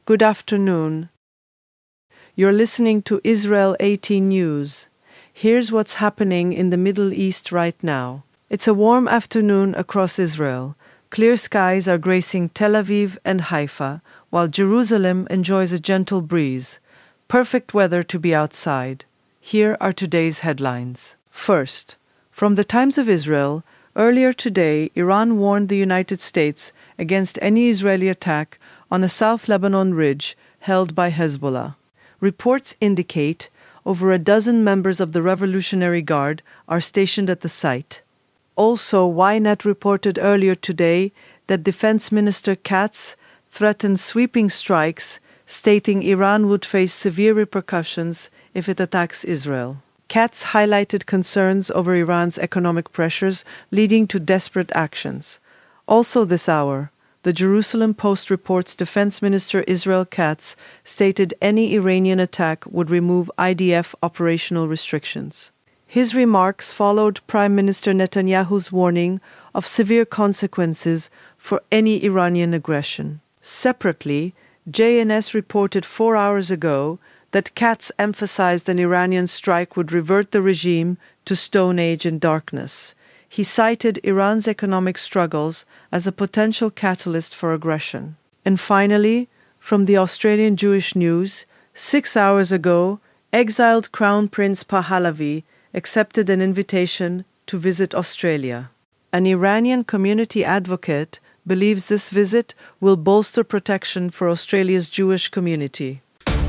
Good afternoon. You're listening to Israel 18 News. Here's what's happening in the Middle East right now. It's a warm afternoon across Israel. Clear skies are gracing Tel Aviv and Haifa, while Jerusalem enjoys a gentle breeze. Perfect weather to be outside. Here are today's headlines. First, from the Times of Israel, earlier today, Iran warned the United States against any Israeli attack on a South Lebanon ridge held by Hezbollah. Reports indicate over a dozen members of the Revolutionary Guard are stationed at the site. Also, Ynet reported earlier today that Defense Minister Katz threatened sweeping strikes, stating Iran would face severe repercussions if it attacks Israel. Katz highlighted concerns over Iran's economic pressures leading to desperate actions. Also this hour, the Jerusalem Post reports Defense Minister Israel Katz stated any Iranian attack would remove IDF operational restrictions. His remarks followed Prime Minister Netanyahu's warning of severe consequences for any Iranian aggression. Separately, JNS reported 4 hours ago that Katz emphasized an Iranian strike would revert the regime to Stone Age and darkness. He cited Iran's economic struggles as a potential catalyst for aggression. And finally, from the Australian Jewish News, 6 hours ago, exiled Crown Prince Pahlavi accepted an invitation to visit Australia. An Iranian community advocate believes this visit will bolster protection for Australia's Jewish community.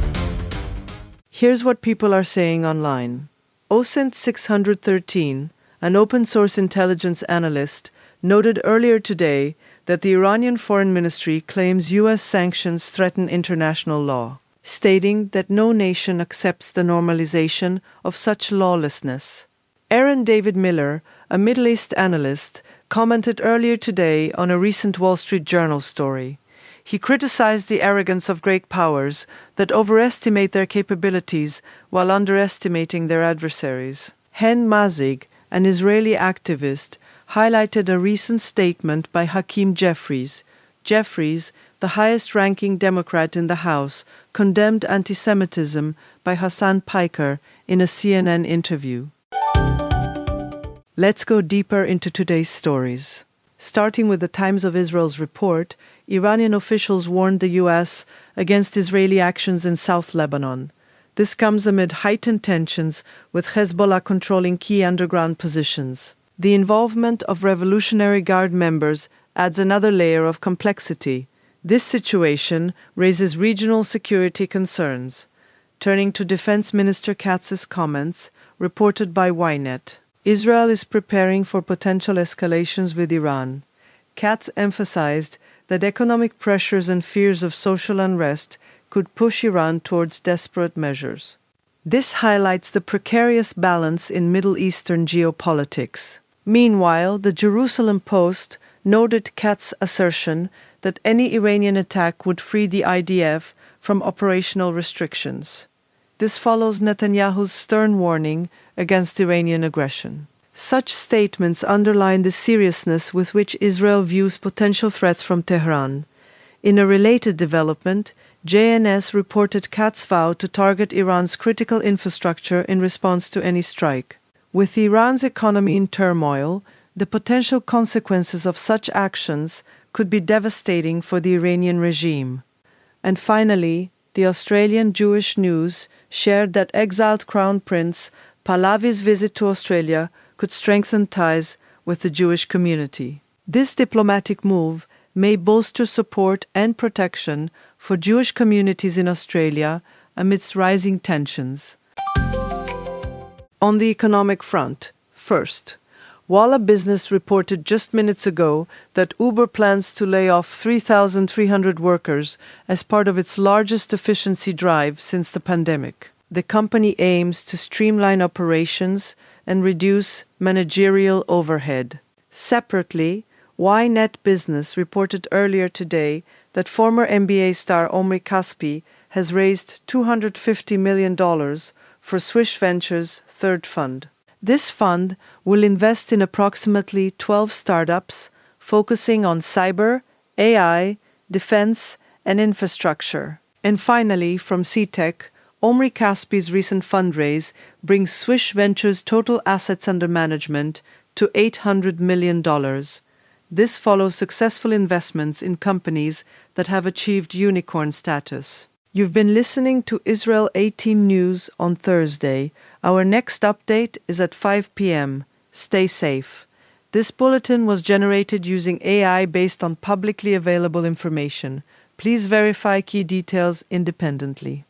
Here's what people are saying online. OSINT 613, an open-source intelligence analyst, noted earlier today that the Iranian Foreign Ministry claims U.S. sanctions threaten international law, stating that no nation accepts the normalization of such lawlessness. Aaron David Miller, a Middle East analyst, commented earlier today on a recent Wall Street Journal story. He criticized the arrogance of great powers that overestimate their capabilities while underestimating their adversaries. Hen Mazig, an Israeli activist, highlighted a recent statement by Hakeem Jeffries. Jeffries, the highest-ranking Democrat in the House, condemned anti-Semitism by Hassan Piker in a CNN interview. Let's go deeper into today's stories. Starting with the Times of Israel's report, Iranian officials warned the U.S. against Israeli actions in South Lebanon. This comes amid heightened tensions with Hezbollah controlling key underground positions. The involvement of Revolutionary Guard members adds another layer of complexity. This situation raises regional security concerns. Turning to Defense Minister Katz's comments, reported by Ynet. Israel is preparing for potential escalations with Iran. Katz emphasized that economic pressures and fears of social unrest could push Iran towards desperate measures. This highlights the precarious balance in Middle Eastern geopolitics. Meanwhile, the Jerusalem Post noted Katz's assertion that any Iranian attack would free the IDF from operational restrictions. This follows Netanyahu's stern warning against Iranian aggression. Such statements underline the seriousness with which Israel views potential threats from Tehran. In a related development, JNS reported Katz's vow to target Iran's critical infrastructure in response to any strike. With Iran's economy in turmoil, the potential consequences of such actions could be devastating for the Iranian regime. And finally, the Australian Jewish News shared that exiled Crown Prince Pahlavi's visit to Australia could strengthen ties with the Jewish community. This diplomatic move may bolster support and protection for Jewish communities in Australia amidst rising tensions. On the economic front, first, Walla Business reported just minutes ago that Uber plans to lay off 3,300 workers as part of its largest efficiency drive since the pandemic. The company aims to streamline operations and reduce managerial overhead. Separately, Ynet Business reported earlier today that former NBA star Omri Caspi has raised $250 million for Swish Ventures' third fund. This fund will invest in approximately 12 startups focusing on cyber, AI, defense, and infrastructure. And finally, from CTech, Omri Caspi's recent fundraise brings Swish Ventures' total assets under management to $800 million. This follows successful investments in companies that have achieved unicorn status. You've been listening to Israel 18 News on Thursday. Our next update is at 5 p.m. Stay safe. This bulletin was generated using AI based on publicly available information. Please verify key details independently.